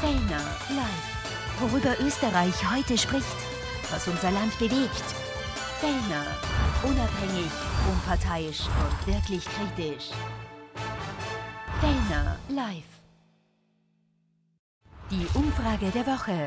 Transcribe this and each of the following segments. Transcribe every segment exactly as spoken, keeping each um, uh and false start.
Fellner live. Worüber Österreich heute spricht, was unser Land bewegt. Fellner. Unabhängig, unparteiisch und wirklich kritisch. Fellner live. Die Umfrage der Woche.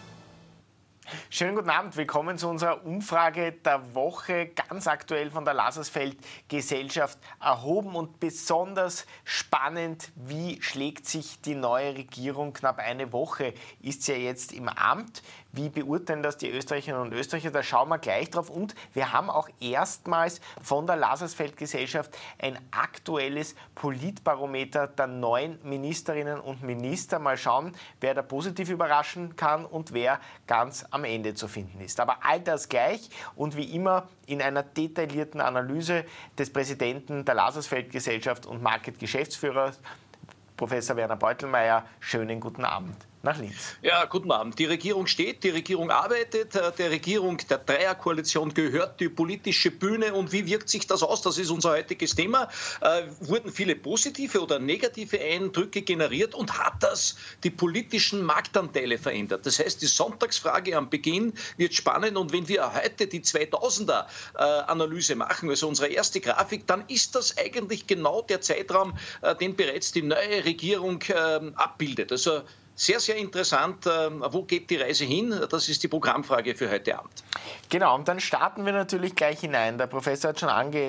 Schönen guten Abend, willkommen zu unserer Umfrage der Woche, ganz aktuell von der Lazarsfeld-Gesellschaft erhoben und besonders spannend, wie schlägt sich die neue Regierung, knapp eine Woche ist sie ja jetzt im Amt, wie beurteilen das die Österreicherinnen und Österreicher, da schauen wir gleich drauf und wir haben auch erstmals von der Lazarsfeld-Gesellschaft ein aktuelles Politbarometer der neuen Ministerinnen und Minister, mal schauen, wer da positiv überraschen kann und wer ganz am Ende zu finden ist. Aber all das gleich und wie immer in einer detaillierten Analyse des Präsidenten der Lazarsfeld-Gesellschaft und Market-Geschäftsführers, Professor Werner Beutelmeier. Schönen guten Abend nach Linz. Ja, guten Abend. Die Regierung steht, die Regierung arbeitet, der Regierung der Dreierkoalition gehört die politische Bühne. Und wie wirkt sich das aus? Das ist unser heutiges Thema. Äh, wurden viele positive oder negative Eindrücke generiert und hat das die politischen Marktanteile verändert? Das heißt, die Sonntagsfrage am Beginn wird spannend und wenn wir heute die zweitausender-Analyse machen, also unsere erste Grafik, dann ist das eigentlich genau der Zeitraum, äh, den bereits die neue Regierung äh, abbildet. Also sehr, sehr interessant. Wo geht die Reise hin? Das ist die Programmfrage für heute Abend. Genau, und dann starten wir natürlich gleich hinein. Der Professor hat schon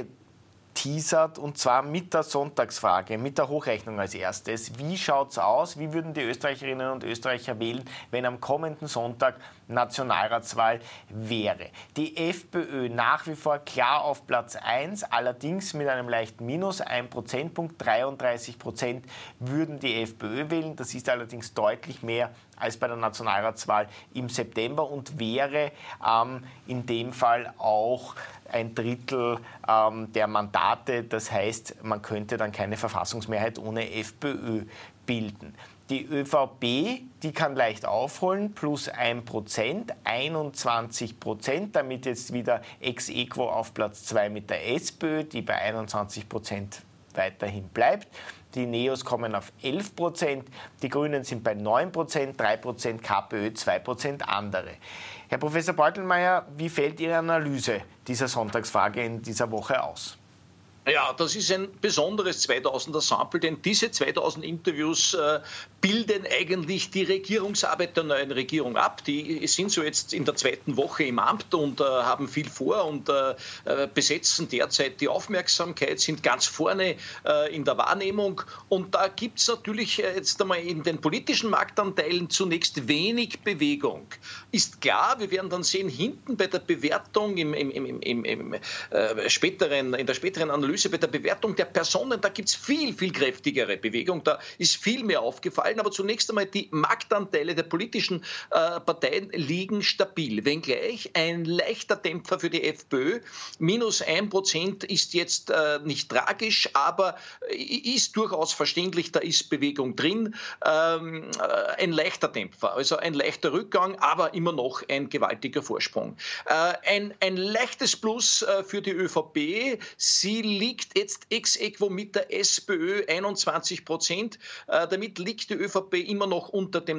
angeteasert, und zwar mit der Sonntagsfrage, mit der Hochrechnung als erstes. Wie schaut es aus? Wie würden die Österreicherinnen und Österreicher wählen, wenn am kommenden Sonntag Nationalratswahl wäre? Die FPÖ nach wie vor klar auf Platz eins, allerdings mit einem leichten Minus, ein Prozentpunkt, dreiunddreißig Prozent würden die FPÖ wählen. Das ist allerdings deutlich mehr als bei der Nationalratswahl im September und wäre ähm, in dem Fall auch ein Drittel ähm, der Mandate. Das heißt, man könnte dann keine Verfassungsmehrheit ohne FPÖ bilden. Die ÖVP, die kann leicht aufholen, plus ein Prozent, einundzwanzig Prozent, damit jetzt wieder ex aequo auf Platz zwei mit der SPÖ, die bei einundzwanzig Prozent weiterhin bleibt. Die Neos kommen auf elf Prozent, die Grünen sind bei neun Prozent, drei Prozent KPÖ, zwei Prozent andere. Herr Professor Beutelmeier, wie fällt Ihre Analyse dieser Sonntagsfrage in dieser Woche aus? Ja, das ist ein besonderes zweitausender-Sample, denn diese zweitausend Interviews äh, bilden eigentlich die Regierungsarbeit der neuen Regierung ab. Die sind so jetzt in der zweiten Woche im Amt und äh, haben viel vor und äh, besetzen derzeit die Aufmerksamkeit, sind ganz vorne äh, in der Wahrnehmung. Und da gibt es natürlich jetzt einmal in den politischen Marktanteilen zunächst wenig Bewegung. Ist klar, wir werden dann sehen, hinten bei der Bewertung im, im, im, im, im äh, späteren, in der späteren Analyse, bei der Bewertung der Personen, da gibt es viel, viel kräftigere Bewegung, da ist viel mehr aufgefallen, aber zunächst einmal die Marktanteile der politischen äh, Parteien liegen stabil, wenngleich ein leichter Dämpfer für die FPÖ, minus ein Prozent ist jetzt äh, nicht tragisch, aber ist durchaus verständlich, da ist Bewegung drin, ähm, äh, ein leichter Dämpfer, also ein leichter Rückgang, aber immer noch ein gewaltiger Vorsprung. Äh, ein, ein leichtes Plus äh, für die ÖVP, sie liegt jetzt ex aequo mit der SPÖ einundzwanzig Prozent. Äh, damit liegt die ÖVP immer noch unter dem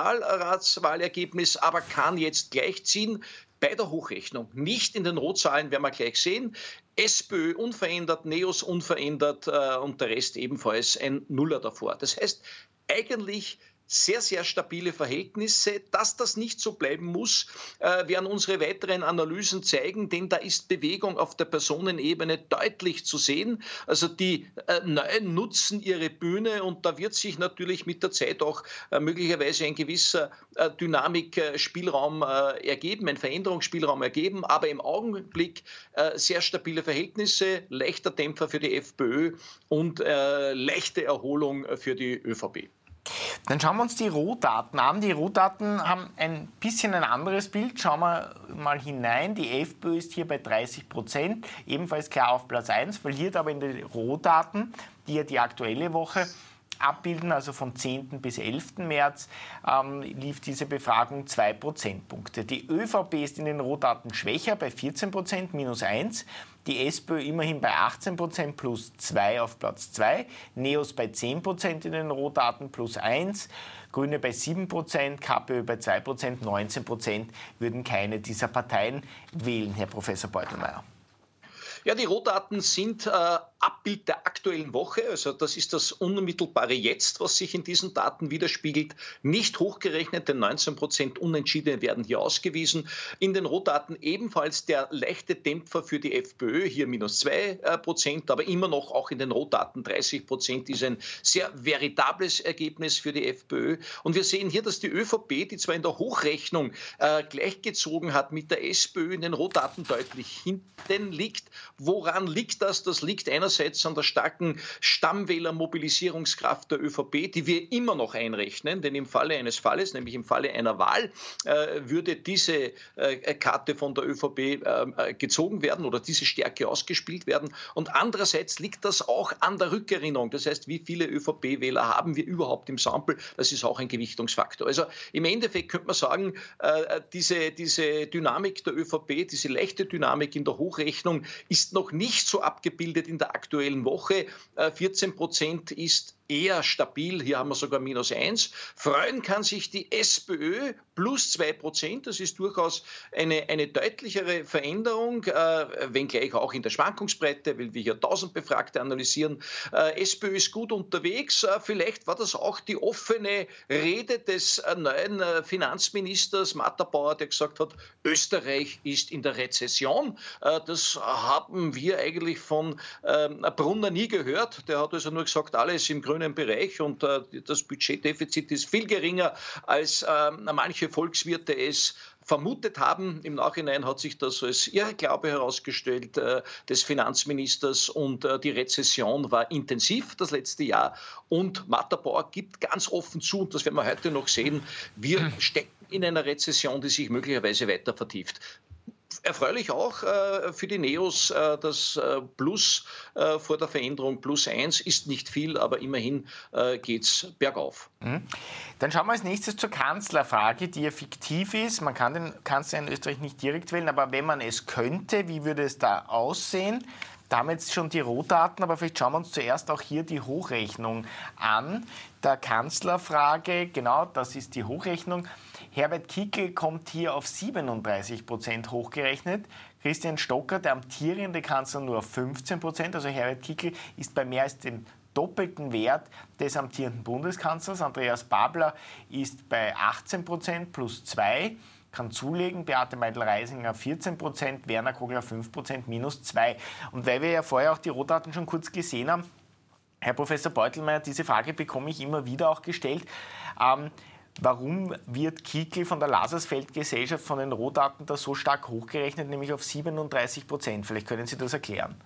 Nationalratswahlergebnis, aber kann jetzt gleichziehen bei der Hochrechnung. Nicht in den Rotzahlen, werden wir gleich sehen. SPÖ unverändert, Neos unverändert äh, und der Rest ebenfalls ein Nuller davor. Das heißt, eigentlich sehr, sehr stabile Verhältnisse. Dass das nicht so bleiben muss, äh, werden unsere weiteren Analysen zeigen, denn da ist Bewegung auf der Personenebene deutlich zu sehen. Also die äh, Neuen nutzen ihre Bühne und da wird sich natürlich mit der Zeit auch äh, möglicherweise ein gewisser äh, Dynamikspielraum äh, ergeben, ein Veränderungsspielraum ergeben, aber im Augenblick äh, sehr stabile Verhältnisse, leichter Dämpfer für die FPÖ und äh, leichte Erholung für die ÖVP. Dann schauen wir uns die Rohdaten an. Die Rohdaten haben ein bisschen ein anderes Bild. Schauen wir mal hinein. Die FPÖ ist hier bei dreißig Prozent, ebenfalls klar auf Platz eins, verliert aber in den Rohdaten, die ja die aktuelle Woche abbilden, also vom zehnten bis elften März ähm, lief diese Befragung zwei Prozentpunkte. Die ÖVP ist in den Rohdaten schwächer bei vierzehn Prozent, minus eins. Die SPÖ immerhin bei achtzehn Prozent, plus zwei auf Platz zwei. NEOS bei zehn Prozent in den Rohdaten, plus eins. Grüne bei sieben Prozent, KPÖ bei zwei Prozent, neunzehn Prozent würden keine dieser Parteien wählen, Herr Professor Beutelmeier. Ja, die Rohdaten sind äh, Abbild der aktuellen Woche. Also das ist das unmittelbare Jetzt, was sich in diesen Daten widerspiegelt. Nicht hochgerechnet, denn neunzehn Prozent Unentschiedene werden hier ausgewiesen. In den Rohdaten ebenfalls der leichte Dämpfer für die FPÖ, hier minus zwei Prozent, aber immer noch auch in den Rohdaten dreißig Prozent ist ein sehr veritables Ergebnis für die FPÖ. Und wir sehen hier, dass die ÖVP, die zwar in der Hochrechnung äh, gleichgezogen hat mit der SPÖ, in den Rohdaten deutlich hinten liegt. Woran liegt das? Das liegt einerseits an der starken Stammwählermobilisierungskraft der ÖVP, die wir immer noch einrechnen, denn im Falle eines Falles, nämlich im Falle einer Wahl, äh, würde diese äh, Karte von der ÖVP äh, gezogen werden oder diese Stärke ausgespielt werden. Und andererseits liegt das auch an der Rückerinnerung. Das heißt, wie viele ÖVP-Wähler haben wir überhaupt im Sample? Das ist auch ein Gewichtungsfaktor. Also im Endeffekt könnte man sagen, äh, diese, diese Dynamik der ÖVP, diese leichte Dynamik in der Hochrechnung ist noch nicht so abgebildet in der aktuellen Woche. vierzehn Prozent ist eher stabil, hier haben wir sogar minus eins. Freuen kann sich die SPÖ plus zwei Prozent, das ist durchaus eine, eine deutlichere Veränderung, äh, wenngleich auch in der Schwankungsbreite, weil wir hier tausend Befragte analysieren. Äh, SPÖ ist gut unterwegs, äh, vielleicht war das auch die offene Rede des äh, neuen äh, Finanzministers Matterbauer, der gesagt hat, Österreich ist in der Rezession. Äh, das haben wir eigentlich von äh, Brunner nie gehört, der hat also nur gesagt, alles im grünen Bereich und äh, das Budgetdefizit ist viel geringer, als äh, manche Volkswirte es vermutet haben. Im Nachhinein hat sich das als Irrglaube herausgestellt äh, des Finanzministers und äh, die Rezession war intensiv das letzte Jahr und Matterbauer gibt ganz offen zu, und das werden wir heute noch sehen, wir stecken in einer Rezession, die sich möglicherweise weiter vertieft. Erfreulich auch äh, für die NEOS, äh, das äh, Plus äh, vor der Veränderung, plus eins, ist nicht viel, aber immerhin äh, geht es bergauf. Mhm. Dann schauen wir als nächstes zur Kanzlerfrage, die ja fiktiv ist. Man kann den Kanzler in Österreich nicht direkt wählen, aber wenn man es könnte, wie würde es da aussehen? Da haben wir jetzt schon die Rohdaten, aber vielleicht schauen wir uns zuerst auch hier die Hochrechnung an. Der Kanzlerfrage, genau, das ist die Hochrechnung. Herbert Kickl kommt hier auf siebenunddreißig Prozent hochgerechnet. Christian Stocker, der amtierende Kanzler, nur auf fünfzehn Prozent. Also Herbert Kickl ist bei mehr als dem doppelten Wert des amtierenden Bundeskanzlers. Andreas Babler ist bei achtzehn Prozent plus zwei. Kann zulegen, Beate Meidel-Reisinger vierzehn Prozent, Werner Kogler fünf Prozent, minus zwei. Und weil wir ja vorher auch die Rohdaten schon kurz gesehen haben, Herr Professor Beutelmeier, diese Frage bekomme ich immer wieder auch gestellt. Ähm, warum wird Kickl von der Lazarsfeld-Gesellschaft von den Rohdaten da so stark hochgerechnet, nämlich auf siebenunddreißig Prozent? Vielleicht können Sie das erklären.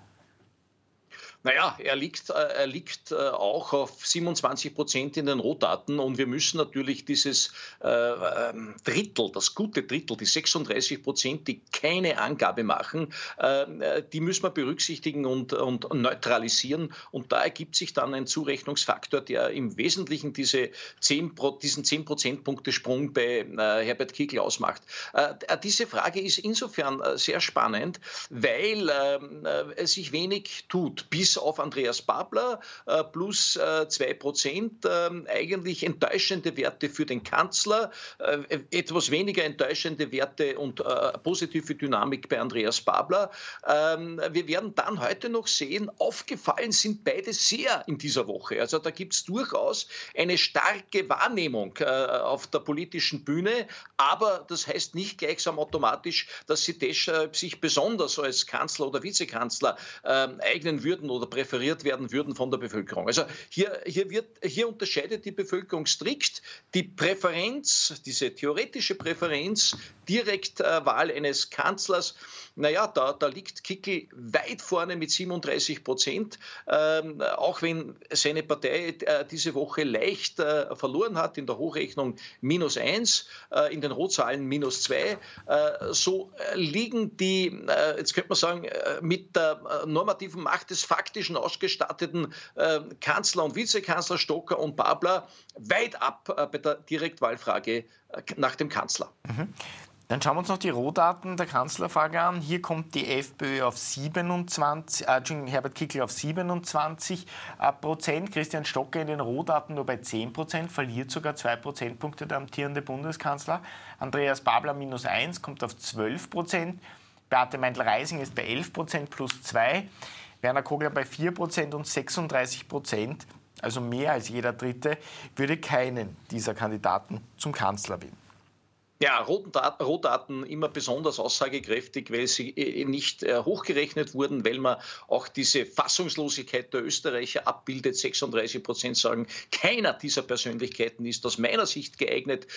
Naja, er liegt, er liegt auch auf siebenundzwanzig Prozent in den Rohdaten und wir müssen natürlich dieses äh, Drittel, das gute Drittel, die sechsunddreißig Prozent, die keine Angabe machen, äh, die müssen wir berücksichtigen und, und neutralisieren und da ergibt sich dann ein Zurechnungsfaktor, der im Wesentlichen diese zehn, diesen zehn Prozentpunkte Sprung bei äh, Herbert Kickl ausmacht. Äh, diese Frage ist insofern äh, sehr spannend, weil äh, es sich wenig tut, bis auf Andreas Babler äh, plus äh, zwei Prozent, äh, eigentlich enttäuschende Werte für den Kanzler, äh, etwas weniger enttäuschende Werte und äh, positive Dynamik bei Andreas Babler. Ähm, wir werden dann heute noch sehen, aufgefallen sind beide sehr in dieser Woche. Also da gibt es durchaus eine starke Wahrnehmung äh, auf der politischen Bühne, aber das heißt nicht gleichsam automatisch, dass sie deshalb sich besonders als Kanzler oder Vizekanzler äh, eignen würden oder präferiert werden würden von der Bevölkerung. Also hier, hier, wird, hier unterscheidet die Bevölkerung strikt die Präferenz, diese theoretische Präferenz, Direktwahl eines Kanzlers. Naja, da, da liegt Kickl weit vorne mit siebenunddreißig Prozent, ähm, auch wenn seine Partei äh, diese Woche leicht äh, verloren hat, in der Hochrechnung minus eins, äh, in den Rotzahlen minus zwei. Äh, so äh, liegen die, äh, jetzt könnte man sagen, äh, mit der äh, normativen Macht des Faktischen ausgestatteten äh, Kanzler und Vizekanzler Stocker und Babler weit ab äh, bei der Direktwahlfrage äh, nach dem Kanzler. Mhm. Dann schauen wir uns noch die Rohdaten der Kanzlerfrage an. Hier kommt die FPÖ auf siebenundzwanzig, äh, Herbert Kickl auf siebenundzwanzig Prozent, Christian Stocker in den Rohdaten nur bei zehn Prozent, verliert sogar zwei Prozentpunkte der amtierende Bundeskanzler. Andreas Babler minus eins, kommt auf zwölf Prozent. Beate Meindl-Reising ist bei elf Prozent plus zwei. Werner Kogler bei vier Prozent und sechsunddreißig Prozent, also mehr als jeder Dritte, würde keinen dieser Kandidaten zum Kanzler wählen. Ja, Rohdaten immer besonders aussagekräftig, weil sie nicht hochgerechnet wurden, weil man auch diese Fassungslosigkeit der Österreicher abbildet. sechsunddreißig Prozent sagen, keiner dieser Persönlichkeiten ist aus meiner Sicht geeignet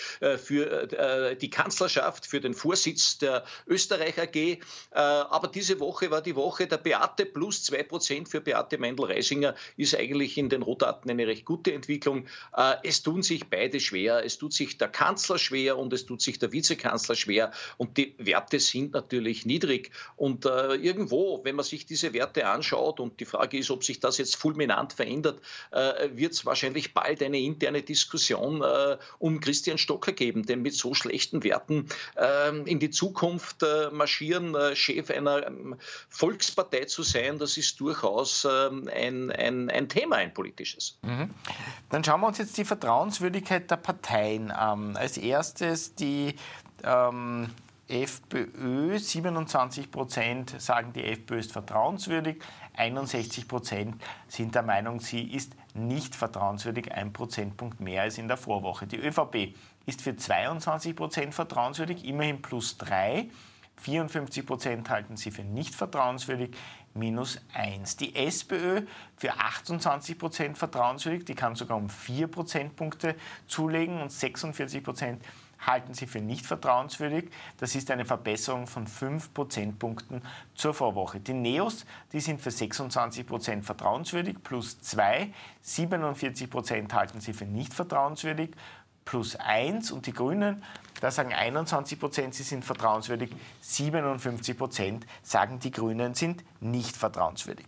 für die Kanzlerschaft, für den Vorsitz der Österreich A G. Aber diese Woche war die Woche der Beate, plus zwei Prozent für Beate Meindl-Reisinger, ist eigentlich in den Rohdaten eine recht gute Entwicklung. Es tun sich beide schwer. Es tut sich der Kanzler schwer und es tut sich der Vizekanzler schwer und die Werte sind natürlich niedrig und äh, irgendwo, wenn man sich diese Werte anschaut und die Frage ist, ob sich das jetzt fulminant verändert, äh, wird es wahrscheinlich bald eine interne Diskussion äh, um Christian Stocker geben, denn mit so schlechten Werten äh, in die Zukunft äh, marschieren, äh, Chef einer ähm, Volkspartei zu sein, das ist durchaus äh, ein, ein, ein Thema, ein politisches. Mhm. Dann schauen wir uns jetzt die Vertrauenswürdigkeit der Parteien an. Als erstes die ähm, FPÖ, siebenundzwanzig Prozent sagen, die FPÖ ist vertrauenswürdig, einundsechzig Prozent sind der Meinung, sie ist nicht vertrauenswürdig, ein Prozentpunkt mehr als in der Vorwoche. Die ÖVP ist für zweiundzwanzig Prozent vertrauenswürdig, immerhin plus drei. vierundfünfzig Prozent halten sie für nicht vertrauenswürdig, minus eins. Die SPÖ für achtundzwanzig Prozent vertrauenswürdig, die kann sogar um vier Prozentpunkte zulegen und sechsundvierzig Prozent halten sie für nicht vertrauenswürdig. Das ist eine Verbesserung von fünf Prozentpunkten zur Vorwoche. Die NEOS, die sind für sechsundzwanzig Prozent vertrauenswürdig, plus zwei. siebenundvierzig Prozent halten sie für nicht vertrauenswürdig, plus eins. Und die Grünen, da sagen einundzwanzig Prozent, sie sind vertrauenswürdig. siebenundfünfzig Prozent sagen, die Grünen sind nicht vertrauenswürdig.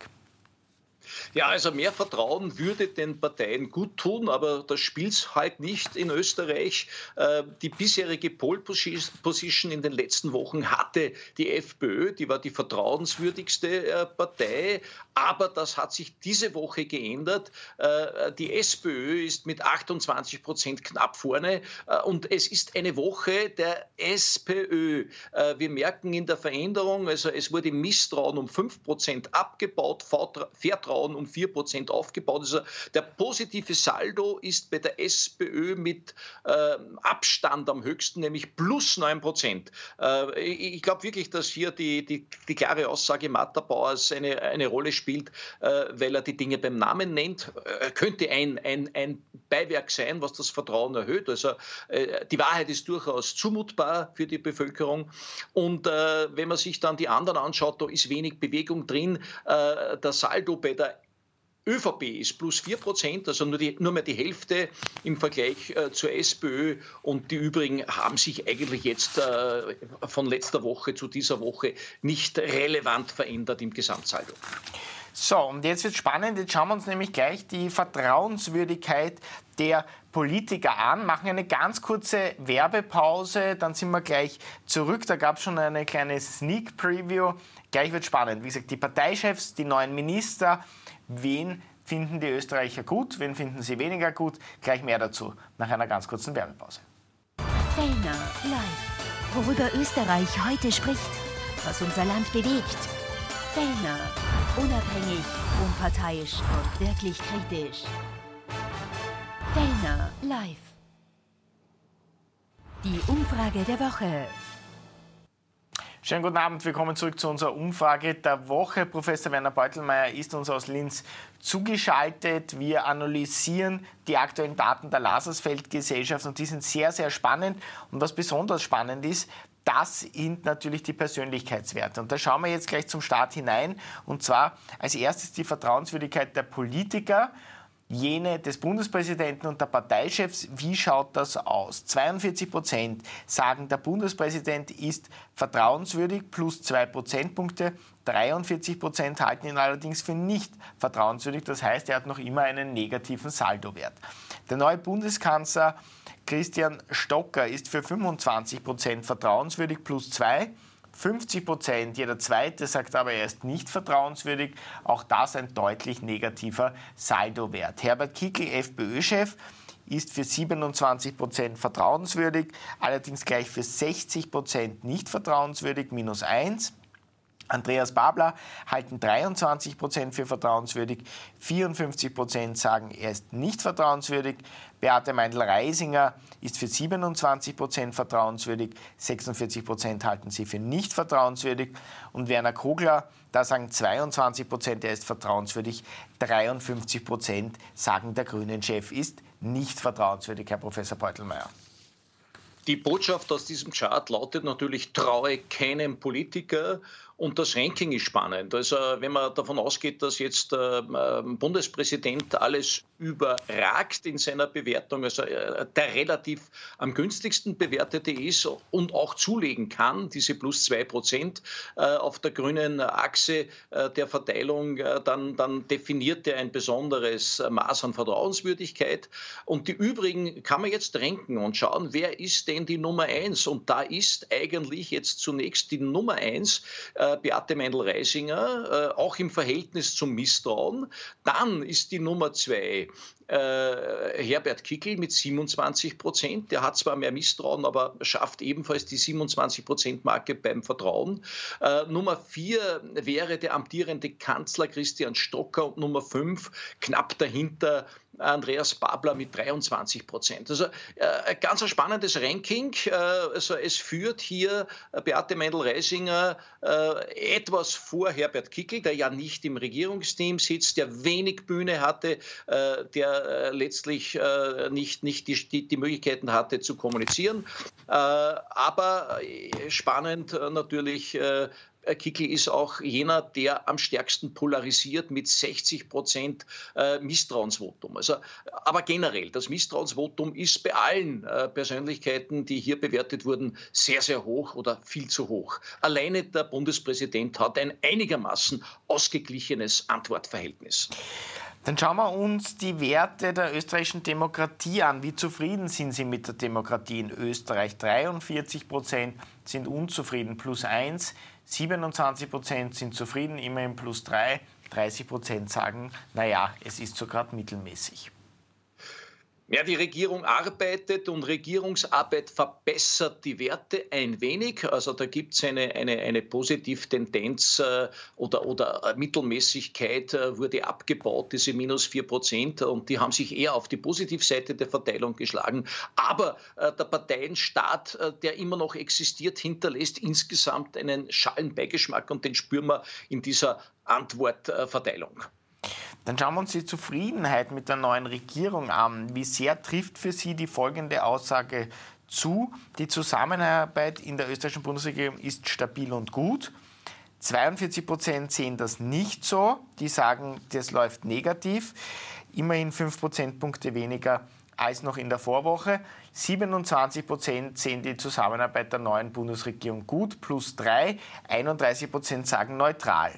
Ja, also mehr Vertrauen würde den Parteien gut tun, aber das spielt halt nicht in Österreich. Die bisherige Pole Position in den letzten Wochen hatte die FPÖ, die war die vertrauenswürdigste Partei, aber das hat sich diese Woche geändert. Die SPÖ ist mit achtundzwanzig Prozent knapp vorne und es ist eine Woche der SPÖ. Wir merken in der Veränderung, also es wurde Misstrauen um fünf Prozent abgebaut, Vertrauen um vier Prozent aufgebaut. Also der positive Saldo ist bei der SPÖ mit äh, Abstand am höchsten, nämlich plus neun Prozent. Äh, ich glaube wirklich, dass hier die, die, die klare Aussage Martha Bauers eine, eine Rolle spielt, äh, weil er die Dinge beim Namen nennt. Äh, könnte ein, ein, ein Beiwerk sein, was das Vertrauen erhöht. Also äh, die Wahrheit ist durchaus zumutbar für die Bevölkerung. Und äh, wenn man sich dann die anderen anschaut, da ist wenig Bewegung drin. Äh, der Saldo bei der ÖVP ist plus vier Prozent, also nur, die, nur mehr die Hälfte im Vergleich äh, zur SPÖ und die übrigen haben sich eigentlich jetzt äh, von letzter Woche zu dieser Woche nicht relevant verändert im Gesamtsaldo. So, und jetzt wird es spannend, jetzt schauen wir uns nämlich gleich die Vertrauenswürdigkeit der Politiker an, machen eine ganz kurze Werbepause, dann sind wir gleich zurück, da gab es schon eine kleine Sneak Preview, gleich wird spannend, wie gesagt, die Parteichefs, die neuen Minister, wen finden die Österreicher gut, wen finden sie weniger gut, gleich mehr dazu nach einer ganz kurzen Werbepause. Fellner live, worüber Österreich heute spricht, was unser Land bewegt. Fellner, unabhängig, unparteiisch und wirklich kritisch. Fellner live. Die Umfrage der Woche. Schönen guten Abend, willkommen zurück zu unserer Umfrage der Woche. Professor Werner Beutelmeier ist uns aus Linz zugeschaltet. Wir analysieren die aktuellen Daten der Lazarsfeld-Gesellschaft und die sind sehr, sehr spannend. Und was besonders spannend ist, Das sind natürlich die Persönlichkeitswerte. Und da schauen wir jetzt gleich zum Start hinein. Und zwar als erstes die Vertrauenswürdigkeit der Politiker, jene des Bundespräsidenten und der Parteichefs. Wie schaut das aus? zweiundvierzig Prozent sagen, der Bundespräsident ist vertrauenswürdig, plus zwei Prozentpunkte. dreiundvierzig Prozent halten ihn allerdings für nicht vertrauenswürdig. Das heißt, er hat noch immer einen negativen Saldowert. Der neue Bundeskanzler Christian Stocker ist für fünfundzwanzig Prozent vertrauenswürdig, plus zwei. fünfzig Prozent, jeder Zweite sagt aber, er ist nicht vertrauenswürdig. Auch das ein deutlich negativer Saldowert. Herbert Kickl, FPÖ-Chef, ist für siebenundzwanzig Prozent vertrauenswürdig, allerdings gleich für sechzig Prozent nicht vertrauenswürdig, minus eins. Andreas Babler halten dreiundzwanzig Prozent für vertrauenswürdig, vierundfünfzig Prozent sagen, er ist nicht vertrauenswürdig. Beate Meindl-Reisinger ist für siebenundzwanzig Prozent vertrauenswürdig, sechsundvierzig Prozent halten sie für nicht vertrauenswürdig. Und Werner Kogler, da sagen zweiundzwanzig Prozent, er ist vertrauenswürdig, dreiundfünfzig Prozent sagen, der Grünen-Chef ist nicht vertrauenswürdig, Herr Professor Beutelmeier. Die Botschaft aus diesem Chart lautet natürlich, traue keinem Politiker. Und das Ranking ist spannend. Also wenn man davon ausgeht, dass jetzt der äh, Bundespräsident alles überragt in seiner Bewertung, also äh, der relativ am günstigsten bewertete ist und auch zulegen kann, diese plus zwei Prozent äh, auf der grünen Achse äh, der Verteilung, äh, dann, dann definiert er ein besonderes Maß an Vertrauenswürdigkeit. Und die übrigen kann man jetzt ranken und schauen, wer ist denn die Nummer eins? Und da ist eigentlich jetzt zunächst die Nummer eins, äh, Beate Meindl-Reisinger, äh, auch im Verhältnis zum Misstrauen. Dann ist die Nummer zwei äh, Herbert Kickl mit siebenundzwanzig Prozent. Der hat zwar mehr Misstrauen, aber schafft ebenfalls die siebenundzwanzig Prozent Marke beim Vertrauen. Äh, Nummer vier wäre der amtierende Kanzler Christian Stocker und Nummer fünf knapp dahinter Andreas Babler mit dreiundzwanzig Prozent. Also äh, ganz ein spannendes Ranking. Äh, also es führt hier äh, Beate Meindl-Reisinger äh, etwas vor Herbert Kickl, der ja nicht im Regierungsteam sitzt, der wenig Bühne hatte, äh, der äh, letztlich äh, nicht, nicht die, die, die Möglichkeiten hatte zu kommunizieren. Äh, aber äh, spannend äh, natürlich, äh, Kickl ist auch jener, der am stärksten polarisiert mit sechzig Prozent äh, Misstrauensvotum. Also, aber generell, das Misstrauensvotum ist bei allen äh, Persönlichkeiten, die hier bewertet wurden, sehr, sehr hoch oder viel zu hoch. Alleine der Bundespräsident hat ein einigermaßen ausgeglichenes Antwortverhältnis. Dann schauen wir uns die Werte der österreichischen Demokratie an. Wie zufrieden sind Sie mit der Demokratie in Österreich? dreiundvierzig Prozent sind unzufrieden, plus eins. siebenundzwanzig Prozent sind zufrieden, immerhin plus drei. dreißig Prozent sagen, naja, es ist so gerade mittelmäßig. Ja, die Regierung arbeitet und Regierungsarbeit verbessert die Werte ein wenig. Also da gibt es eine, eine, eine Positivtendenz äh, oder, oder Mittelmäßigkeit äh, wurde abgebaut, diese minus vier Prozent. Und die haben sich eher auf die Positivseite der Verteilung geschlagen. Aber äh, der Parteienstaat, äh, der immer noch existiert, hinterlässt insgesamt einen schalen Beigeschmack und den spüren wir in dieser Antwortverteilung. Dann schauen wir uns die Zufriedenheit mit der neuen Regierung an. Wie sehr trifft für Sie die folgende Aussage zu? Die Zusammenarbeit in der österreichischen Bundesregierung ist stabil und gut. zweiundvierzig Prozent sehen das nicht so. Die sagen, das läuft negativ. Immerhin fünf Prozentpunkte weniger als noch in der Vorwoche. siebenundzwanzig Prozent sehen die Zusammenarbeit der neuen Bundesregierung gut, plus drei. einunddreißig Prozent sagen neutral.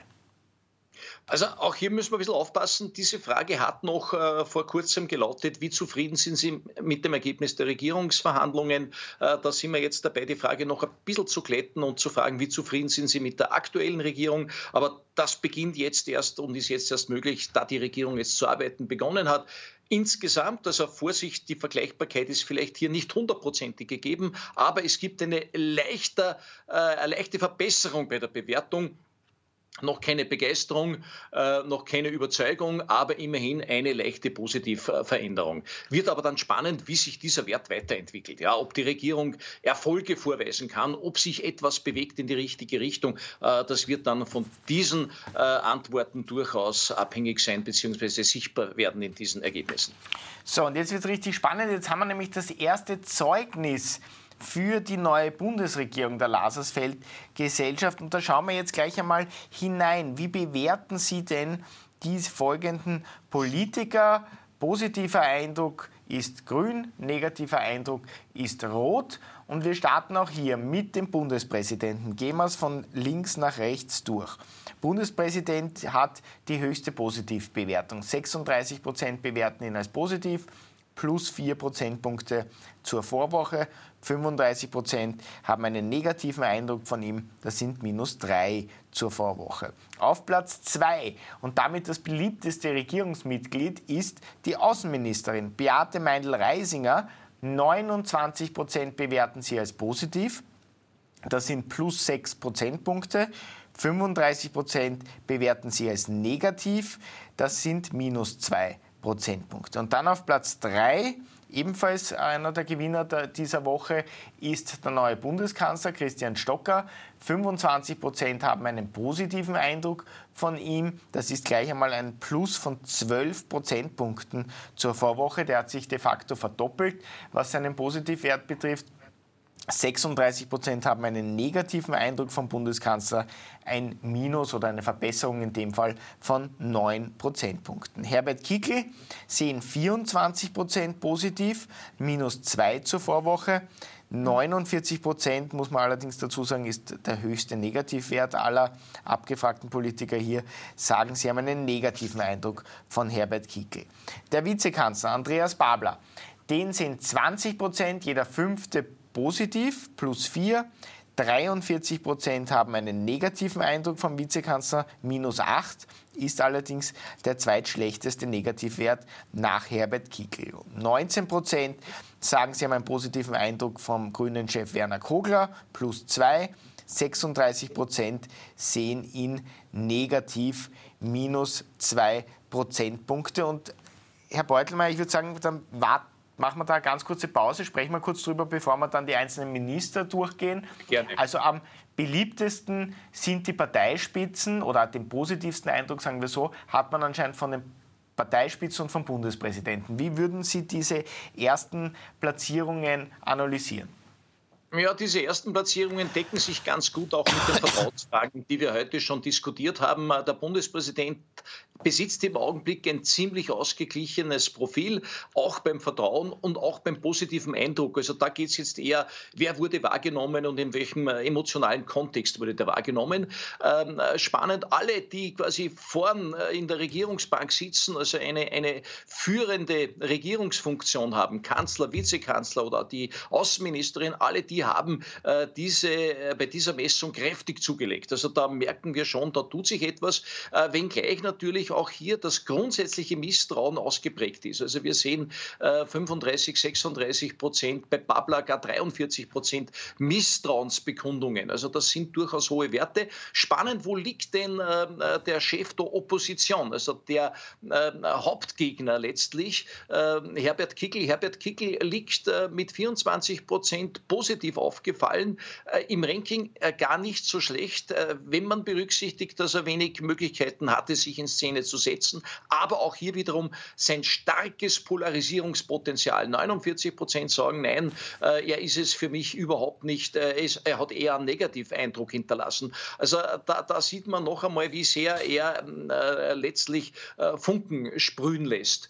Also auch hier müssen wir ein bisschen aufpassen. Diese Frage hat noch äh, vor kurzem gelautet, wie zufrieden sind Sie mit dem Ergebnis der Regierungsverhandlungen? Äh, da sind wir jetzt dabei, die Frage noch ein bisschen zu glätten und zu fragen, wie zufrieden sind Sie mit der aktuellen Regierung? Aber das beginnt jetzt erst und ist jetzt erst möglich, da die Regierung jetzt zu arbeiten begonnen hat. Insgesamt, also Vorsicht, die Vergleichbarkeit ist vielleicht hier nicht hundertprozentig gegeben, aber es gibt eine leichte, äh, eine leichte Verbesserung bei der Bewertung. Noch keine Begeisterung, äh, noch keine Überzeugung, aber immerhin eine leichte Positivveränderung. Wird aber dann spannend, wie sich dieser Wert weiterentwickelt. Ja, ob die Regierung Erfolge vorweisen kann, ob sich etwas bewegt in die richtige Richtung, äh, das wird dann von diesen äh, Antworten durchaus abhängig sein bzw. sichtbar werden in diesen Ergebnissen. So, und jetzt wird es richtig spannend. Jetzt haben wir nämlich das erste Zeugnis für die neue Bundesregierung der Lazarsfeld-Gesellschaft. Und da schauen wir jetzt gleich einmal hinein. Wie bewerten Sie denn die folgenden Politiker? Positiver Eindruck ist grün, negativer Eindruck ist rot. Und wir starten auch hier mit dem Bundespräsidenten. Gehen wir es von links nach rechts durch. Bundespräsident hat die höchste Positivbewertung. sechsunddreißig Prozent bewerten ihn als positiv, plus vier Prozentpunkte zur Vorwoche. fünfunddreißig Prozent haben einen negativen Eindruck von ihm, das sind minus drei zur Vorwoche. Auf Platz zwei und damit das beliebteste Regierungsmitglied ist die Außenministerin Beate Meindl-Reisinger. neunundzwanzig Prozent bewerten sie als positiv, das sind plus sechs Prozentpunkte. fünfunddreißig Prozent bewerten sie als negativ, das sind minus zwei Prozentpunkte. Und dann auf Platz drei, ebenfalls einer der Gewinner dieser Woche, ist der neue Bundeskanzler Christian Stocker. fünfundzwanzig Prozent haben einen positiven Eindruck von ihm. Das ist gleich einmal ein Plus von zwölf Prozentpunkten zur Vorwoche. Der hat sich de facto verdoppelt, was seinen Positivwert betrifft. sechsunddreißig Prozent haben einen negativen Eindruck vom Bundeskanzler, ein Minus oder eine Verbesserung in dem Fall von neun Prozentpunkten. Herbert Kickl sehen vierundzwanzig Prozent positiv, minus zwei zur Vorwoche. neunundvierzig Prozent, muss man allerdings dazu sagen, ist der höchste Negativwert aller abgefragten Politiker hier, sagen, sie haben einen negativen Eindruck von Herbert Kickl. Der Vizekanzler Andreas Babler, den sind zwanzig Prozent, jeder fünfte positiv, plus vier. dreiundvierzig Prozent haben einen negativen Eindruck vom Vizekanzler, minus acht, ist allerdings der zweitschlechteste Negativwert nach Herbert Kickl. neunzehn Prozent sagen, sie haben einen positiven Eindruck vom grünen Chef Werner Kogler, plus zwei. sechsunddreißig Prozent sehen ihn negativ, minus zwei Prozentpunkte. Und Herr Beutelmeier, ich würde sagen, dann warten machen wir da eine ganz kurze Pause, sprechen wir kurz drüber, bevor wir dann die einzelnen Minister durchgehen. Gerne. Also am beliebtesten sind die Parteispitzen oder den positivsten Eindruck, sagen wir so, hat man anscheinend von den Parteispitzen und vom Bundespräsidenten. Wie würden Sie diese ersten Platzierungen analysieren? Ja, diese ersten Platzierungen decken sich ganz gut auch mit den Vertrauensfragen, die wir heute schon diskutiert haben. Der Bundespräsident besitzt im Augenblick ein ziemlich ausgeglichenes Profil, auch beim Vertrauen und auch beim positiven Eindruck. Also da geht es jetzt eher, wer wurde wahrgenommen und in welchem emotionalen Kontext wurde der wahrgenommen. Ähm, spannend, alle, die quasi vorn in der Regierungsbank sitzen, also eine, eine führende Regierungsfunktion haben, Kanzler, Vizekanzler oder die Außenministerin, alle die haben äh, diese, äh, bei dieser Messung kräftig zugelegt. Also da merken wir schon, da tut sich etwas, äh, wenngleich natürlich auch hier das grundsätzliche Misstrauen ausgeprägt ist. Also wir sehen äh, fünfunddreißig, sechsunddreißig Prozent, bei Babler gar dreiundvierzig Prozent Misstrauensbekundungen. Also das sind durchaus hohe Werte. Spannend, wo liegt denn äh, der Chef der Opposition, also der äh, Hauptgegner letztlich, äh, Herbert Kickl. Herbert Kickl liegt äh, mit vierundzwanzig Prozent positiv aufgefallen, äh, im Ranking äh, gar nicht so schlecht, äh, wenn man berücksichtigt, dass er wenig Möglichkeiten hatte, sich in Szene zu setzen, aber auch hier wiederum sein starkes Polarisierungspotenzial. neunundvierzig Prozent sagen, nein, äh, er ist es für mich überhaupt nicht, äh, er, ist, er hat eher einen Negativeindruck hinterlassen. Also äh, da, da sieht man noch einmal, wie sehr er äh, letztlich äh, Funken sprühen lässt.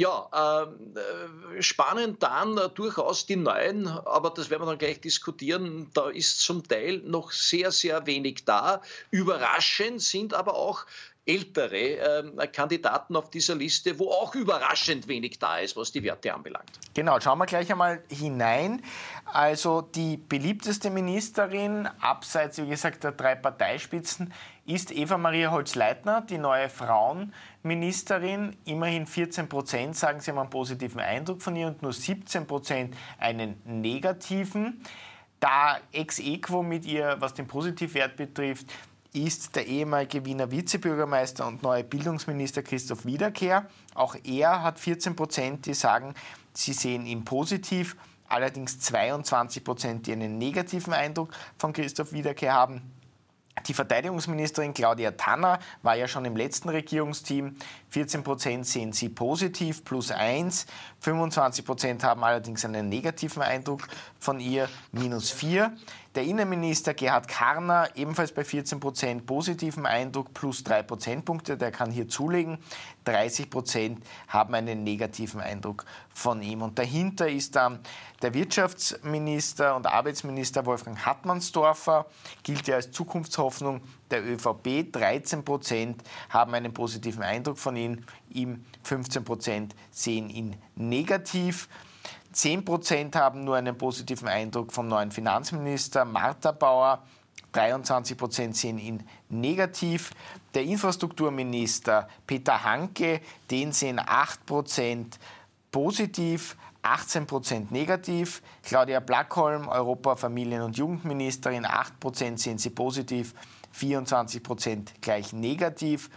Ja, äh, spannend dann äh, durchaus die Neuen, aber das werden wir dann gleich diskutieren. Da ist zum Teil noch sehr, sehr wenig da. Überraschend sind aber auch ältere äh, Kandidaten auf dieser Liste, wo auch überraschend wenig da ist, was die Werte anbelangt. Genau, schauen wir gleich einmal hinein. Also die beliebteste Ministerin, abseits, wie gesagt, der drei Parteispitzen, ist Eva-Maria Holz-Leitner, die neue Frauenministerin. Immerhin vierzehn Prozent sagen, sie haben einen positiven Eindruck von ihr und nur siebzehn Prozent einen negativen. Da ex aequo mit ihr, was den Positivwert betrifft, ist der ehemalige Wiener Vizebürgermeister und neue Bildungsminister Christoph Wiederkehr. Auch er hat vierzehn Prozent, die sagen, sie sehen ihn positiv, allerdings zweiundzwanzig Prozent, die einen negativen Eindruck von Christoph Wiederkehr haben. Die Verteidigungsministerin Claudia Tanner war ja schon im letzten Regierungsteam. vierzehn Prozent sehen sie positiv, plus eins. fünfundzwanzig Prozent haben allerdings einen negativen Eindruck von ihr, minus vier. Der Innenminister Gerhard Karner, ebenfalls bei vierzehn Prozent positiven Eindruck, plus drei Prozentpunkte, der kann hier zulegen. dreißig Prozent haben einen negativen Eindruck von ihm. Und dahinter ist dann der Wirtschaftsminister und Arbeitsminister Wolfgang Hartmannsdorfer, gilt ja als Zukunftshoffnung der ÖVP. dreizehn Prozent haben einen positiven Eindruck von ihm, ihm fünfzehn Prozent sehen ihn negativ. zehn Prozent haben nur einen positiven Eindruck vom neuen Finanzminister Martha Bauer. dreiundzwanzig Prozent sehen ihn negativ. Der Infrastrukturminister Peter Hanke, den sehen acht Prozent positiv, achtzehn Prozent negativ. Claudia Blackholm, Europa-, Familien- und Jugendministerin, acht Prozent sehen sie positiv, vierundzwanzig Prozent gleich negativ.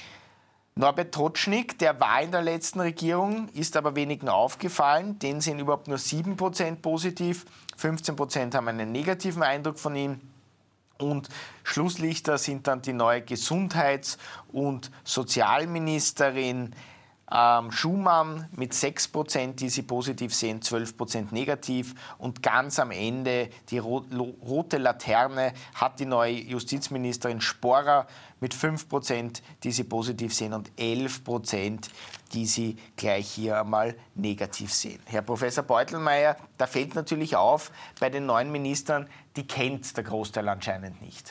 Norbert Totschnig, der war in der letzten Regierung, ist aber wenigen aufgefallen. Den sehen überhaupt nur sieben Prozent positiv, fünfzehn Prozent haben einen negativen Eindruck von ihm. Und Schlusslichter sind dann die neue Gesundheits- und Sozialministerin ähm, Schumann mit sechs Prozent, die sie positiv sehen, zwölf Prozent negativ. Und ganz am Ende, die rote Laterne, hat die neue Justizministerin Sporrer mit fünf Prozent, die sie positiv sehen, und elf Prozent, die sie gleich hier einmal negativ sehen. Herr Professor Beutelmeier, da fällt natürlich auf, bei den neuen Ministern, die kennt der Großteil anscheinend nicht.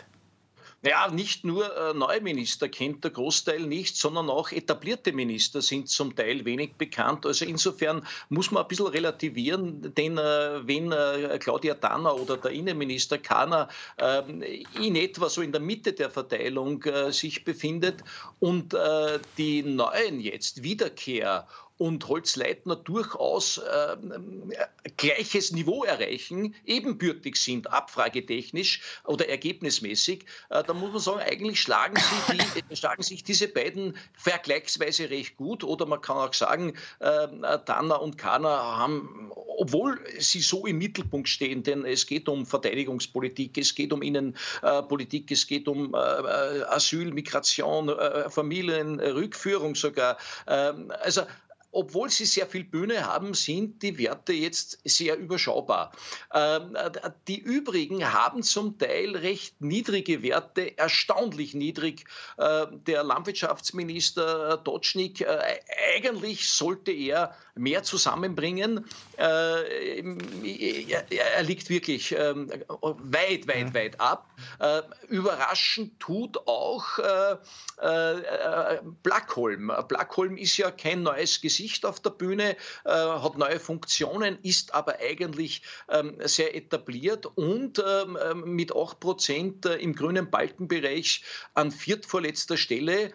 Ja, nicht nur äh, neue Minister kennt der Großteil nicht, sondern auch etablierte Minister sind zum Teil wenig bekannt. Also insofern muss man ein bisschen relativieren, denn äh, wenn äh, Claudia Tanner oder der Innenminister Karner äh, in etwa so in der Mitte der Verteilung äh, sich befindet und äh, die Neuen jetzt Wiederkehr und Holzleitner durchaus äh, gleiches Niveau erreichen, ebenbürtig sind, abfragetechnisch oder ergebnismäßig, äh, dann muss man sagen, eigentlich schlagen, sie die, schlagen sich diese beiden vergleichsweise recht gut. Oder man kann auch sagen, äh, Tanner und Karner haben, obwohl sie so im Mittelpunkt stehen, denn es geht um Verteidigungspolitik, es geht um Innenpolitik, es geht um äh, Asyl, Migration, äh, Familienrückführung sogar. Äh, also obwohl sie sehr viel Bühne haben, sind die Werte jetzt sehr überschaubar. Ähm, die übrigen haben zum Teil recht niedrige Werte, erstaunlich niedrig. Äh, der Landwirtschaftsminister Totschnig, äh, eigentlich sollte er mehr zusammenbringen. Äh, er, er liegt wirklich äh, weit, weit, weit ab. Äh, überraschend tut auch äh, äh, Blackholm. Blackholm ist ja kein neues Gesicht auf der Bühne, äh, hat neue Funktionen, ist aber eigentlich ähm, sehr etabliert und ähm, mit acht Prozent im grünen Balkenbereich an viertvorletzter Stelle.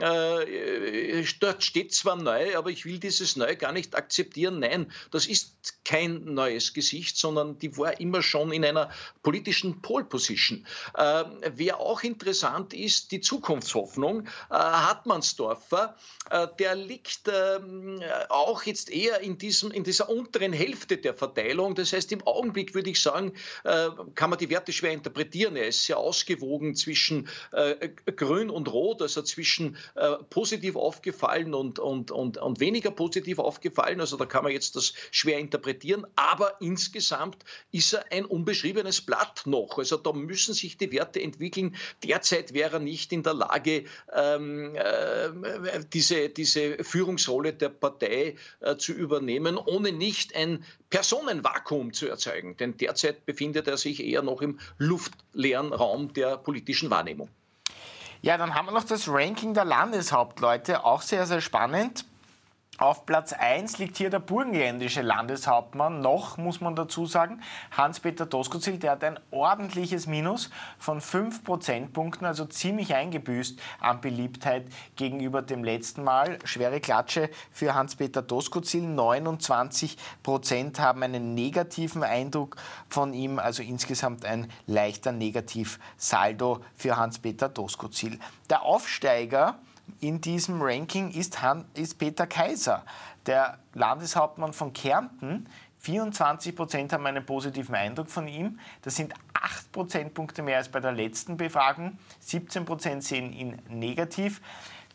Äh, dort steht zwar neu, aber ich will dieses Neu gar nicht akzeptieren. Nein, das ist kein neues Gesicht, sondern die war immer schon in einer politischen Pole Position. Äh, wer auch interessant ist, die Zukunftshoffnung, äh, Hartmannsdorfer, äh, der liegt äh, auch jetzt eher in, diesem, in dieser unteren Hälfte der Verteilung. Das heißt, im Augenblick würde ich sagen, äh, kann man die Werte schwer interpretieren. Er ist sehr ausgewogen zwischen äh, Grün und Rot, also zwischen Äh, positiv aufgefallen und, und, und, und weniger positiv aufgefallen. Also da kann man jetzt das schwer interpretieren. Aber insgesamt ist er ein unbeschriebenes Blatt noch. Also da müssen sich die Werte entwickeln. Derzeit wäre er nicht in der Lage, ähm, äh, diese, diese Führungsrolle der Partei äh, zu übernehmen, ohne nicht ein Personenvakuum zu erzeugen. Denn derzeit befindet er sich eher noch im luftleeren Raum der politischen Wahrnehmung. Ja, dann haben wir noch das Ranking der Landeshauptleute, auch sehr, sehr spannend. Auf Platz eins liegt hier der burgenländische Landeshauptmann, noch muss man dazu sagen, Hans-Peter Doskozil, der hat ein ordentliches Minus von fünf Prozentpunkten, also ziemlich eingebüßt an Beliebtheit gegenüber dem letzten Mal. Schwere Klatsche für Hans-Peter Doskozil, neunundzwanzig Prozent haben einen negativen Eindruck von ihm, also insgesamt ein leichter Negativsaldo für Hans-Peter Doskozil. Der Aufsteiger in diesem Ranking ist, Han, ist Peter Kaiser, der Landeshauptmann von Kärnten. vierundzwanzig Prozent haben einen positiven Eindruck von ihm. Das sind acht Prozentpunkte mehr als bei der letzten Befragung. siebzehn Prozent sehen ihn negativ.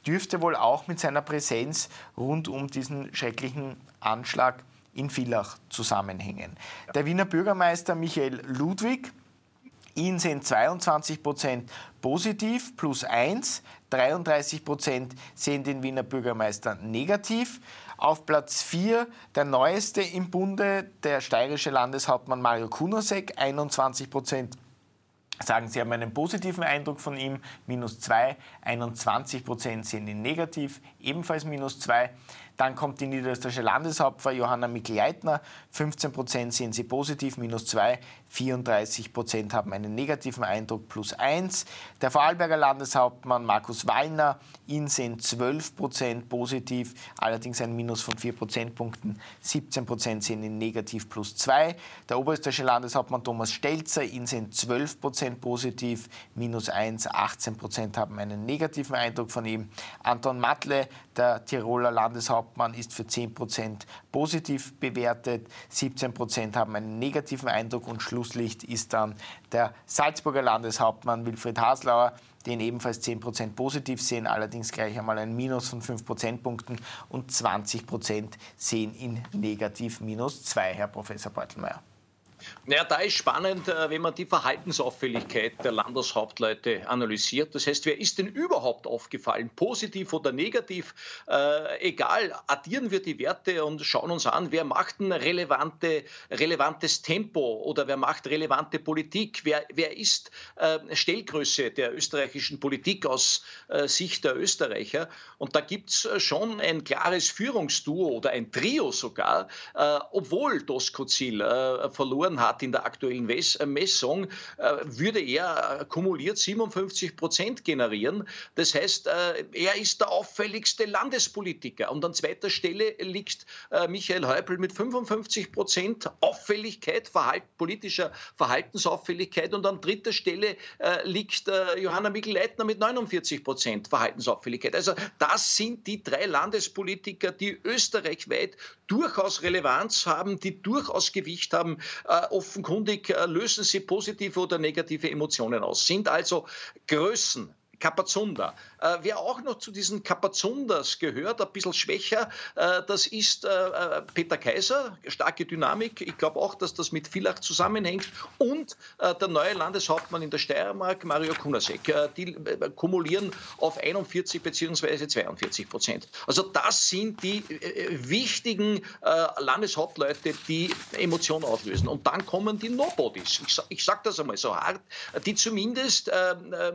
dürfte wohl auch mit seiner Präsenz rund um diesen schrecklichen Anschlag in Villach zusammenhängen. Der Wiener Bürgermeister Michael Ludwig, ihn sehen zweiundzwanzig Prozent positiv, plus eins. dreiunddreißig Prozent sehen den Wiener Bürgermeister negativ. Auf Platz vier der neueste im Bunde, der steirische Landeshauptmann Mario Kunasek, einundzwanzig Prozent sagen, sie haben einen positiven Eindruck von ihm, minus zwei. einundzwanzig Prozent sehen ihn negativ, ebenfalls minus zwei. Dann kommt die niederösterreichische Landeshauptfrau Johanna Mikl-Leitner, fünfzehn Prozent sehen sie positiv, minus zwei. vierunddreißig Prozent haben einen negativen Eindruck, plus eins. Der Vorarlberger Landeshauptmann Markus Wallner, ihn sehen zwölf Prozent positiv, allerdings ein Minus von vier Prozentpunkten. siebzehn Prozent sehen ihn negativ, plus zwei. Der oberösterreichische Landeshauptmann Thomas Stelzer, ihn sehen zwölf Prozent positiv, minus eins. achtzehn Prozent haben einen negativen Eindruck von ihm. Anton Matle, der Tiroler Landeshauptmann, ist für zehn Prozent positiv bewertet, siebzehn Prozent haben einen negativen Eindruck und Schlusslicht ist dann der Salzburger Landeshauptmann Wilfried Haslauer, den ebenfalls zehn Prozent positiv sehen, allerdings gleich einmal ein Minus von fünf Prozentpunkten und zwanzig Prozent sehen ihn negativ, minus zwei, Herr Professor Beutelmeier. Naja, da ist spannend, wenn man die Verhaltensauffälligkeit der Landeshauptleute analysiert. Das heißt, wer ist denn überhaupt aufgefallen, positiv oder negativ? Äh, egal, addieren wir die Werte und schauen uns an, wer macht ein relevante, relevantes Tempo oder wer macht relevante Politik? Wer, wer ist äh, Stellgröße der österreichischen Politik aus äh, Sicht der Österreicher? Und da gibt es schon ein klares Führungsduo oder ein Trio sogar, äh, obwohl Doskozil äh, verloren hat in der aktuellen Messung, würde er kumuliert siebenundfünfzig Prozent generieren. Das heißt, er ist der auffälligste Landespolitiker. Und an zweiter Stelle liegt Michael Häupl mit fünfundfünfzig Prozent Auffälligkeit, Verhalt, politischer Verhaltensauffälligkeit. Und an dritter Stelle liegt Johanna Mikl-Leitner mit neunundvierzig Prozent Verhaltensauffälligkeit. Also das sind die drei Landespolitiker, die österreichweit durchaus Relevanz haben, die durchaus Gewicht haben. Äh, offenkundig äh, lösen sie positive oder negative Emotionen aus. Sind also Größen. Kapazunda. Äh, wer auch noch zu diesen Kapazundas gehört, ein bisschen schwächer, äh, das ist äh, Peter Kaiser, starke Dynamik. Ich glaube auch, dass das mit Villach zusammenhängt. Und äh, der neue Landeshauptmann in der Steiermark, Mario Kunasek. Äh, die äh, kumulieren auf einundvierzig bzw. zweiundvierzig Prozent. Also das sind die äh, wichtigen äh, Landeshauptleute, die Emotionen auslösen. Und dann kommen die Nobodies. Ich, ich sage das einmal so hart, die zumindest äh,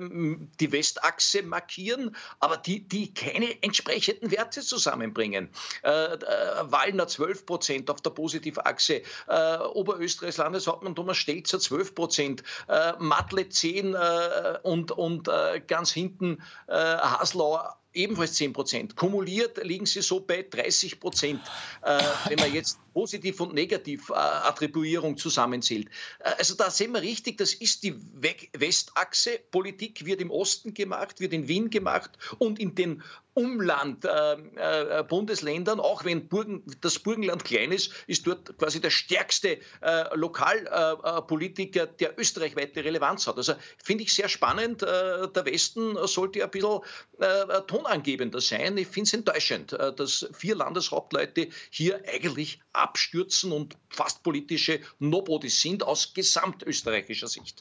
die West Achse markieren, aber die, die keine entsprechenden Werte zusammenbringen. Äh, äh, Wallner zwölf Prozent auf der Positivachse, äh, Oberösterreichs Landeshauptmann Thomas Stelzer zwölf Prozent, äh, Matle zehn äh, und, und äh, ganz hinten äh, Haslauer ebenfalls zehn Prozent. Kumuliert liegen sie so bei dreißig Prozent, äh, wenn man jetzt Positiv- und Negativ-Attribuierung zusammenzählt. Äh, also da sehen wir richtig, das ist die Westachse. Politik wird im Osten gemacht, wird in Wien gemacht und in den Umland-Bundesländern, äh, äh, auch wenn Burgen, das Burgenland klein ist, ist dort quasi der stärkste äh, Lokalpolitiker, äh, der österreichweite Relevanz hat. Also finde ich sehr spannend. Äh, der Westen sollte ein bisschen äh, tonangebender sein. Ich finde es enttäuschend, äh, dass vier Landeshauptleute hier eigentlich abstürzen und fast politische Nobodies sind aus gesamtösterreichischer Sicht.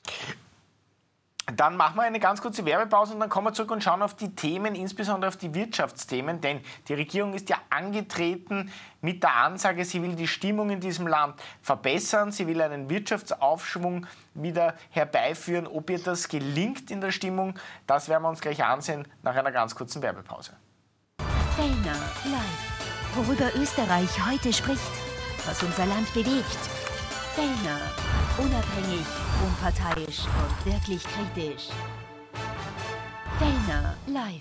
Dann machen wir eine ganz kurze Werbepause und dann kommen wir zurück und schauen auf die Themen, insbesondere auf die Wirtschaftsthemen, denn die Regierung ist ja angetreten mit der Ansage, sie will die Stimmung in diesem Land verbessern, sie will einen Wirtschaftsaufschwung wieder herbeiführen. Ob ihr das gelingt in der Stimmung, das werden wir uns gleich ansehen nach einer ganz kurzen Werbepause. Fellner live. Worüber Österreich heute spricht, was unser Land bewegt. Fellner. Unabhängig, unparteiisch und wirklich kritisch. Fellner live.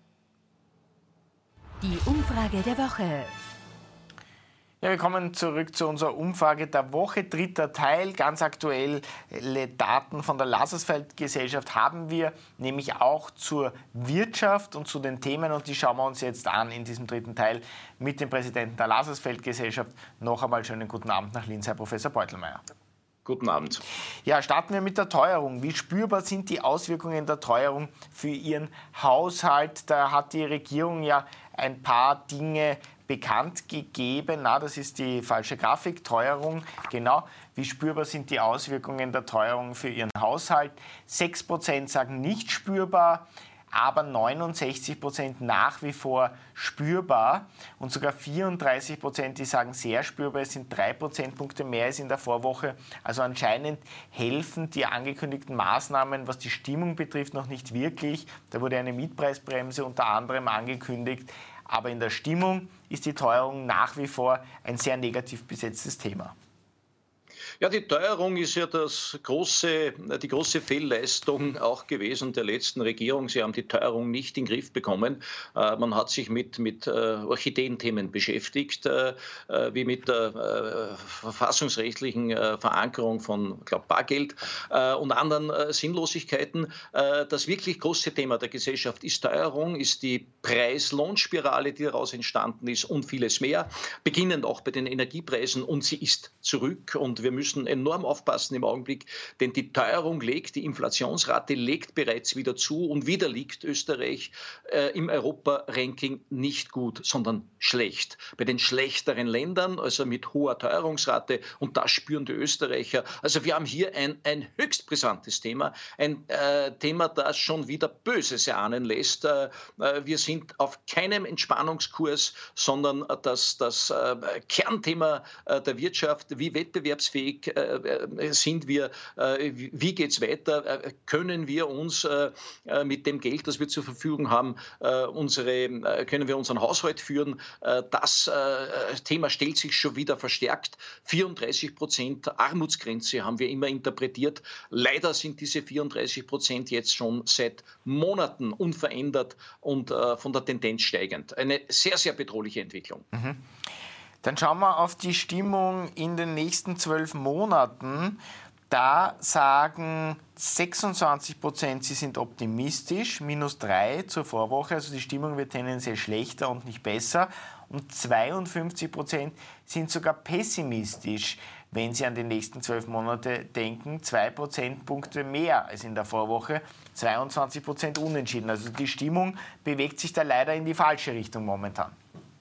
Die Umfrage der Woche. Ja, wir kommen zurück zu unserer Umfrage der Woche. Dritter Teil, ganz aktuelle Daten von der Lazarsfeld-Gesellschaft haben wir, nämlich auch zur Wirtschaft und zu den Themen. Und die schauen wir uns jetzt an in diesem dritten Teil mit dem Präsidenten der Lazarsfeld-Gesellschaft. Noch einmal schönen guten Abend nach Linz, Herr Professor Beutelmeier. Guten Abend. Ja, starten wir mit der Teuerung. Wie spürbar sind die Auswirkungen der Teuerung für Ihren Haushalt? Da hat die Regierung ja ein paar Dinge bekannt gegeben. Na, das ist die falsche Grafik. Teuerung, genau. Wie spürbar sind die Auswirkungen der Teuerung für Ihren Haushalt? sechs Prozent sagen nicht spürbar, aber neunundsechzig Prozent nach wie vor spürbar und sogar vierunddreißig Prozent, die sagen sehr spürbar. Es sind drei Prozentpunkte mehr als in der Vorwoche. Also anscheinend helfen die angekündigten Maßnahmen, was die Stimmung betrifft, noch nicht wirklich. Da wurde eine Mietpreisbremse unter anderem angekündigt. Aber in der Stimmung ist die Teuerung nach wie vor ein sehr negativ besetztes Thema. Ja, die Teuerung ist ja das große, die große Fehlleistung auch gewesen der letzten Regierung. Sie haben die Teuerung nicht in den Griff bekommen. Man hat sich mit, mit Orchideenthemen beschäftigt, wie mit der verfassungsrechtlichen Verankerung von, ich glaube, Bargeld und anderen Sinnlosigkeiten. Das wirklich große Thema der Gesellschaft ist Teuerung, ist die Preis-Lohn-Spirale, die daraus entstanden ist und vieles mehr, beginnend auch bei den Energiepreisen, und sie ist zurück und wir müssen enorm aufpassen im Augenblick, denn die Teuerung legt, die Inflationsrate legt bereits wieder zu und wieder liegt Österreich äh, im Europa-Ranking nicht gut, sondern schlecht. Bei den schlechteren Ländern, also mit hoher Teuerungsrate, und das spüren die Österreicher. Also wir haben hier ein, ein höchst brisantes Thema, ein äh, Thema, das schon wieder Böses erahnen lässt. Äh, wir sind auf keinem Entspannungskurs, sondern das, das äh, Kernthema äh, der Wirtschaft, wie wettbewerbsfähig sind wir, wie geht es weiter, können wir uns mit dem Geld, das wir zur Verfügung haben, unsere, können wir unseren Haushalt führen. Das Thema stellt sich schon wieder verstärkt. vierunddreißig Prozent Armutsgrenze haben wir immer interpretiert. Leider sind diese vierunddreißig Prozent jetzt schon seit Monaten unverändert und von der Tendenz steigend. Eine sehr, sehr bedrohliche Entwicklung. Mhm. Dann schauen wir auf die Stimmung in den nächsten zwölf Monaten. Da sagen sechsundzwanzig Prozent, sie sind optimistisch, minus drei zur Vorwoche. Also die Stimmung wird tendenziell schlechter und nicht besser. Und zweiundfünfzig Prozent sind sogar pessimistisch, wenn sie an die nächsten zwölf Monate denken. Zwei Prozentpunkte mehr als in der Vorwoche, zweiundzwanzig Prozent unentschieden. Also die Stimmung bewegt sich da leider in die falsche Richtung momentan.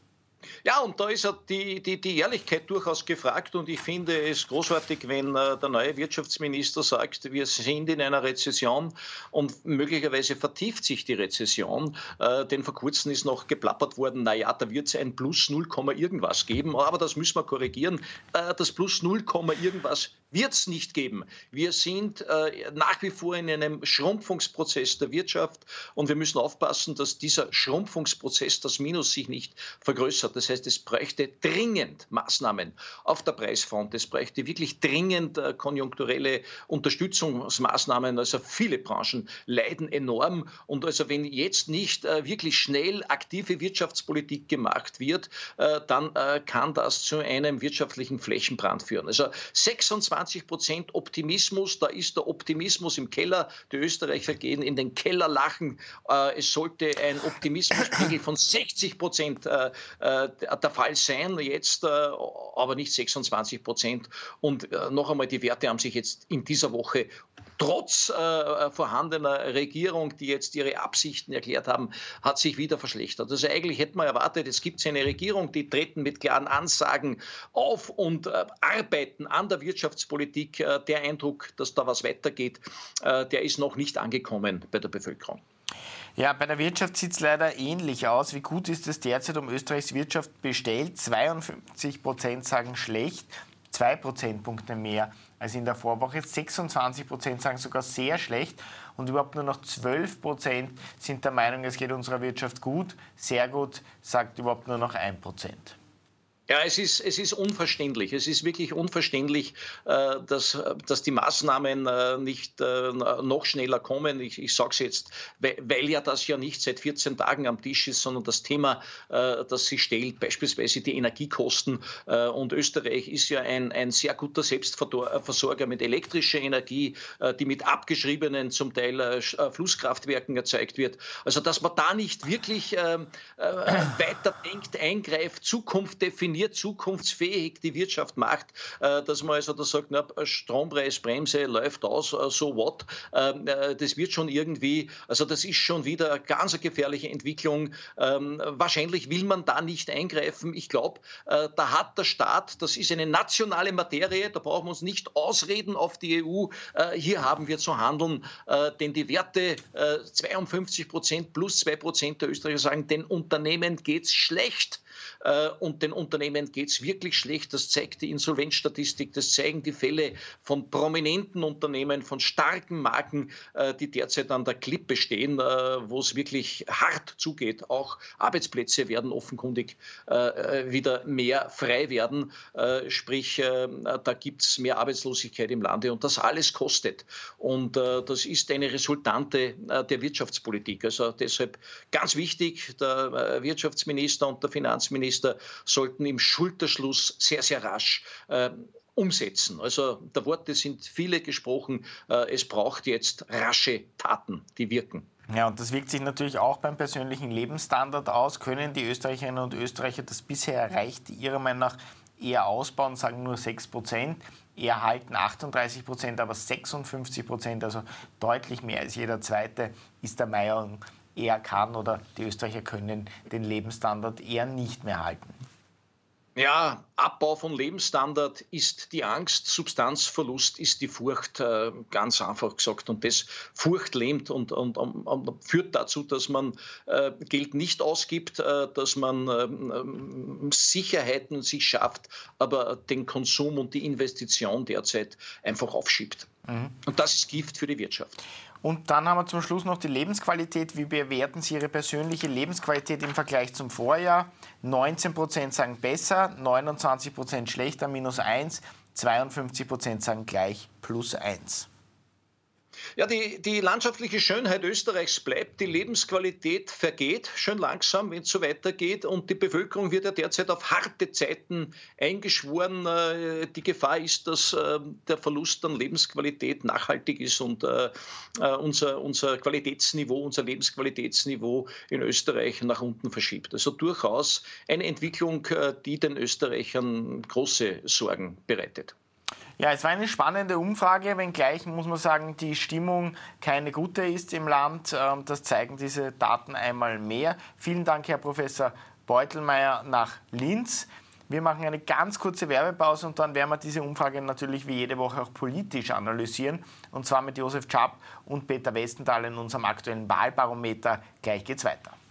Ja, und da ist ja die, die, die Ehrlichkeit durchaus gefragt, und ich finde es großartig, wenn äh, der neue Wirtschaftsminister sagt, wir sind in einer Rezession und möglicherweise vertieft sich die Rezession, äh, denn vor kurzem ist noch geplappert worden, naja, da wird es ein Plus null, irgendwas geben, aber das müssen wir korrigieren, äh, das Plus null, irgendwas wird es nicht geben. Wir sind äh, nach wie vor in einem Schrumpfungsprozess der Wirtschaft und wir müssen aufpassen, dass dieser Schrumpfungsprozess, das Minus, sich nicht vergrößert. Das heißt, es bräuchte dringend Maßnahmen auf der Preisfront. Es bräuchte wirklich dringend äh, konjunkturelle Unterstützungsmaßnahmen. Also viele Branchen leiden enorm. Und also wenn jetzt nicht äh, wirklich schnell aktive Wirtschaftspolitik gemacht wird, äh, dann äh, kann das zu einem wirtschaftlichen Flächenbrand führen. Also sechsundzwanzig Prozent Optimismus, da ist der Optimismus im Keller. Die Österreicher gehen in den Keller lachen. Äh, es sollte ein Optimismuspegel von sechzig Prozent äh, der Fall sein, jetzt äh, aber nicht sechsundzwanzig Prozent. Und äh, noch einmal, die Werte haben sich jetzt in dieser Woche trotz äh, vorhandener Regierung, die jetzt ihre Absichten erklärt haben, hat sich wieder verschlechtert. Also eigentlich hätte man erwartet, es gibt eine Regierung, die treten mit klaren Ansagen auf und äh, arbeiten an der Wirtschaftspolitik. Äh, der Eindruck, dass da was weitergeht, äh, der ist noch nicht angekommen bei der Bevölkerung. Ja, bei der Wirtschaft sieht es leider ähnlich aus. Wie gut ist es derzeit um Österreichs Wirtschaft bestellt? zweiundfünfzig Prozent sagen schlecht, zwei Prozentpunkte mehr als in der Vorwoche. sechsundzwanzig Prozent sagen sogar sehr schlecht und überhaupt nur noch zwölf Prozent sind der Meinung, es geht unserer Wirtschaft gut. Sehr gut sagt überhaupt nur noch ein Prozent. Ja, es ist, es ist unverständlich. Es ist wirklich unverständlich, äh, dass, dass die Maßnahmen äh, nicht äh, noch schneller kommen. Ich, ich sage es jetzt, weil, weil ja das ja nicht seit vierzehn Tagen am Tisch ist, sondern das Thema, äh, das sich stellt, beispielsweise die Energiekosten. Äh, und Österreich ist ja ein, ein sehr guter Selbstversorger mit elektrischer Energie, äh, die mit abgeschriebenen, zum Teil äh, Flusskraftwerken erzeugt wird. Also, dass man da nicht wirklich äh, äh, weiterdenkt, eingreift, Zukunft definiert, ambitioniert, zukunftsfähig die Wirtschaft macht, dass man also da sagt, na, Strompreisbremse läuft aus, so what, das wird schon irgendwie, also das ist schon wieder eine ganz gefährliche Entwicklung. Wahrscheinlich will man da nicht eingreifen. Ich glaube, da hat der Staat, das ist eine nationale Materie, da brauchen wir uns nicht ausreden auf die E U. Hier haben wir zu handeln, denn die Werte zweiundfünfzig Prozent plus zwei Prozent der Österreicher sagen, den Unternehmen geht's schlecht. Und den Unternehmen geht es wirklich schlecht. Das zeigt die Insolvenzstatistik, das zeigen die Fälle von prominenten Unternehmen, von starken Marken, die derzeit an der Klippe stehen, wo es wirklich hart zugeht. Auch Arbeitsplätze werden offenkundig wieder mehr frei werden. Sprich, da gibt es mehr Arbeitslosigkeit im Lande und das alles kostet. Und das ist eine Resultante der Wirtschaftspolitik. Also deshalb ganz wichtig, der Wirtschaftsminister und der Finanzminister sollten im Schulterschluss sehr, sehr rasch äh, umsetzen. Also der Worte sind viele gesprochen. Äh, es braucht jetzt rasche Taten, die wirken. Ja, und das wirkt sich natürlich auch beim persönlichen Lebensstandard aus. Können die Österreicherinnen und Österreicher das bisher Erreichte Ihrer Meinung nach eher ausbauen, sagen nur sechs Prozent, eher halten achtunddreißig Prozent, aber sechsundfünfzig Prozent, also deutlich mehr als jeder Zweite, ist der Meinung, er kann oder die Österreicher können den Lebensstandard eher nicht mehr halten? Ja, Abbau von Lebensstandard ist die Angst, Substanzverlust ist die Furcht, äh, ganz einfach gesagt. Und das Furcht lähmt und, und, und, und führt dazu, dass man äh, Geld nicht ausgibt, äh, dass man äh, Sicherheiten sich schafft, aber den Konsum und die Investition derzeit einfach aufschiebt. Mhm. Und das ist Gift für die Wirtschaft. Und dann haben wir zum Schluss noch die Lebensqualität. Wie bewerten Sie Ihre persönliche Lebensqualität im Vergleich zum Vorjahr? neunzehn Prozent sagen besser, neunundzwanzig Prozent schlechter, minus eins, zweiundfünfzig Prozent sagen gleich, plus eins. Ja, die, die landschaftliche Schönheit Österreichs bleibt, die Lebensqualität vergeht schön langsam, wenn es so weitergeht und die Bevölkerung wird ja derzeit auf harte Zeiten eingeschworen. Die Gefahr ist, dass der Verlust an Lebensqualität nachhaltig ist und unser, unser Qualitätsniveau, unser Lebensqualitätsniveau in Österreich nach unten verschiebt. Also durchaus eine Entwicklung, die den Österreichern große Sorgen bereitet. Ja, es war eine spannende Umfrage, wenngleich, muss man sagen, die Stimmung keine gute ist im Land. Das zeigen diese Daten einmal mehr. Vielen Dank, Herr Professor Beutelmeier, nach Linz. Wir machen eine ganz kurze Werbepause und dann werden wir diese Umfrage natürlich wie jede Woche auch politisch analysieren. Und zwar mit Josef Schaap und Peter Westenthaler in unserem aktuellen Wahlbarometer. Gleich geht's weiter.